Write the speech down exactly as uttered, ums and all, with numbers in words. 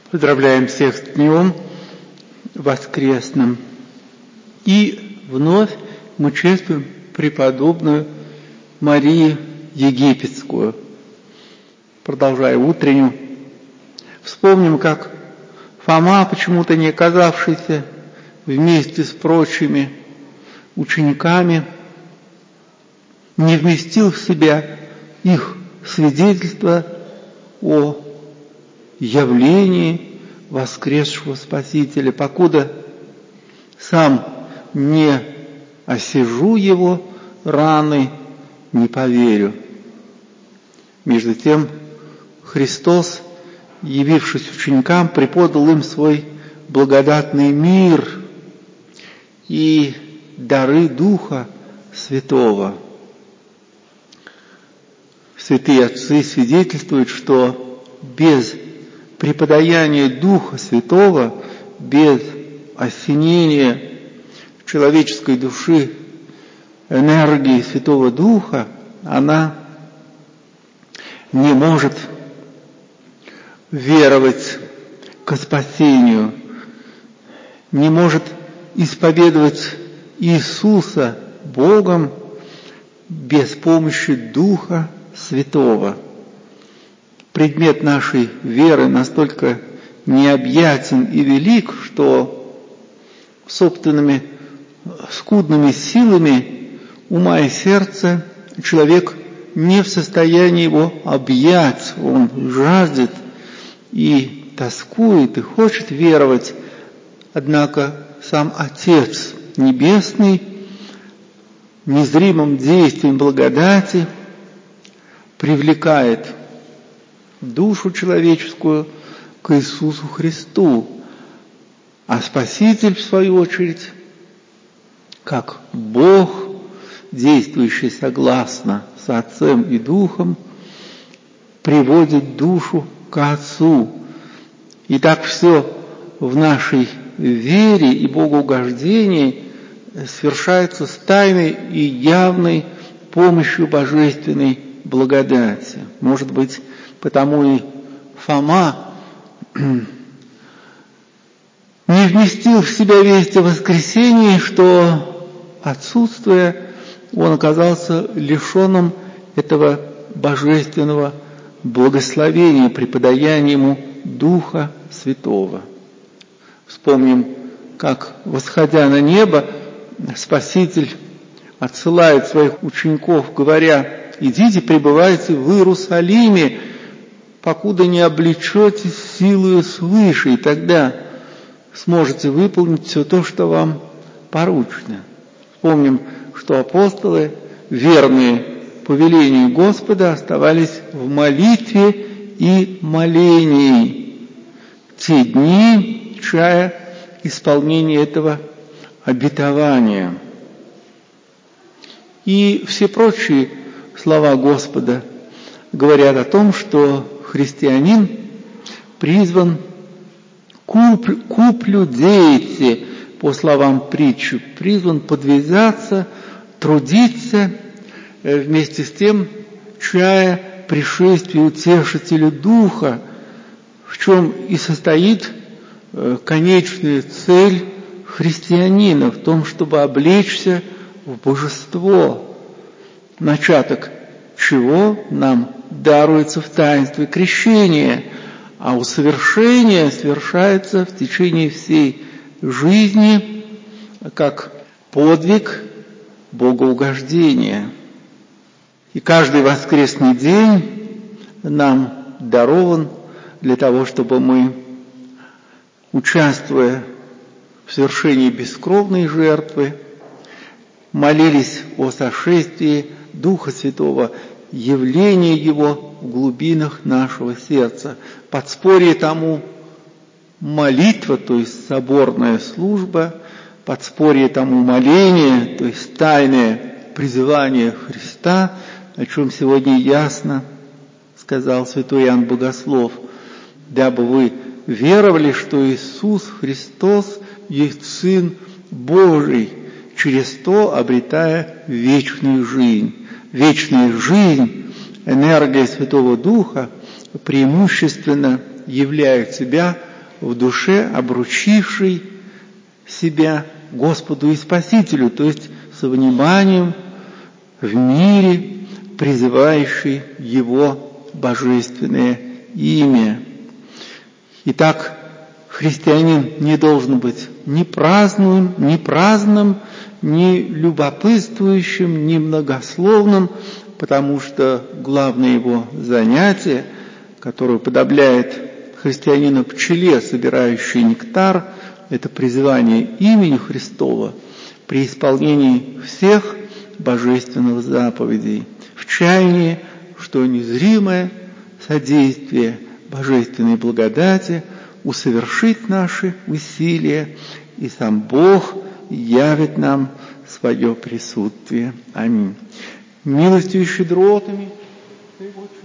Поздравляем всех с днем воскресным. И вновь мы чествуем преподобную Марию Египетскую. Продолжая утреннюю, вспомним, как Фома, почему-то не оказавшийся вместе с прочими учениками, не вместил в себя их свидетельство о явлении воскресшего Спасителя, покуда сам не осижу его раны, не поверю. Между тем Христос, явившись ученикам, преподал им свой благодатный мир и дары Духа Святого. Святые отцы свидетельствуют, что без преподаяния Духа Святого, без осенения человеческой души энергии Святого Духа, она не может веровать ко спасению, не может исповедовать Иисуса Богом без помощи Духа Святого. Предмет нашей веры настолько необъятен и велик, что собственными скудными силами ума и сердца человек не в состоянии его объять. Он жаждет и тоскует, и хочет веровать, однако сам Отец Небесный незримым действием благодати привлекает душу человеческую к Иисусу Христу, а Спаситель, в свою очередь, как Бог, действующий согласно с Отцем и Духом, приводит душу к Отцу. И так все в нашей вере и богоугождении свершается с тайной и явной помощью божественной благодати. Может быть, потому и Фома не вместил в себя весть о воскресении, что, отсутствуя, он оказался лишенным этого божественного благословения, преподаяния ему Духа Святого. Вспомним, как, восходя на небо, Спаситель отсылает своих учеников, говоря: «Идите, пребывайте в Иерусалиме, покуда не облечетесь силою свыше, и тогда сможете выполнить все то, что вам поручено». Помним, что апостолы, верные повелению Господа, оставались в молитве и молении те дни, чая исполнения этого обетования. И все прочие слова Господа говорят о том, что христианин призван куплю, куплю деяти, по словам притчи, призван подвязаться, трудиться, вместе с тем чая пришествия Утешителя Духа, в чем и состоит конечная цель христианина, в том, чтобы облечься в божество, начаток чего нам даруется в таинстве крещения, а усовершение совершается в течение всей жизни как подвиг богоугождения. И каждый воскресный день нам дарован для того, чтобы мы, участвуя в совершении бескровной жертвы, молились о сошествии Духа Святого, явлении Его в глубинах нашего сердца. Подспорье тому молитва, то есть соборная служба, подспорье тому моление, то есть тайное призывание Христа, о чем сегодня ясно сказал святой Иоанн Богослов: «Дабы вы веровали, что Иисус Христос есть Сын Божий, через то обретая вечную жизнь». Вечная жизнь, энергия Святого Духа преимущественно являет себя в душе обручивший себя Господу и Спасителю, то есть со вниманием в мире, призывающий Его божественное имя. Итак, христианин не должен быть ни праздным, ни праздным, ни любопытствующим, ни многословным, потому что главное его занятие, которое уподобляет христианина пчеле, собирающей нектар, это призывание имени Христова при исполнении всех божественных заповедей, в чаянии, что незримое содействие божественной благодати усовершит наши усилия, и сам Бог явит нам свое присутствие. Аминь. Милостью и щедротами Твоего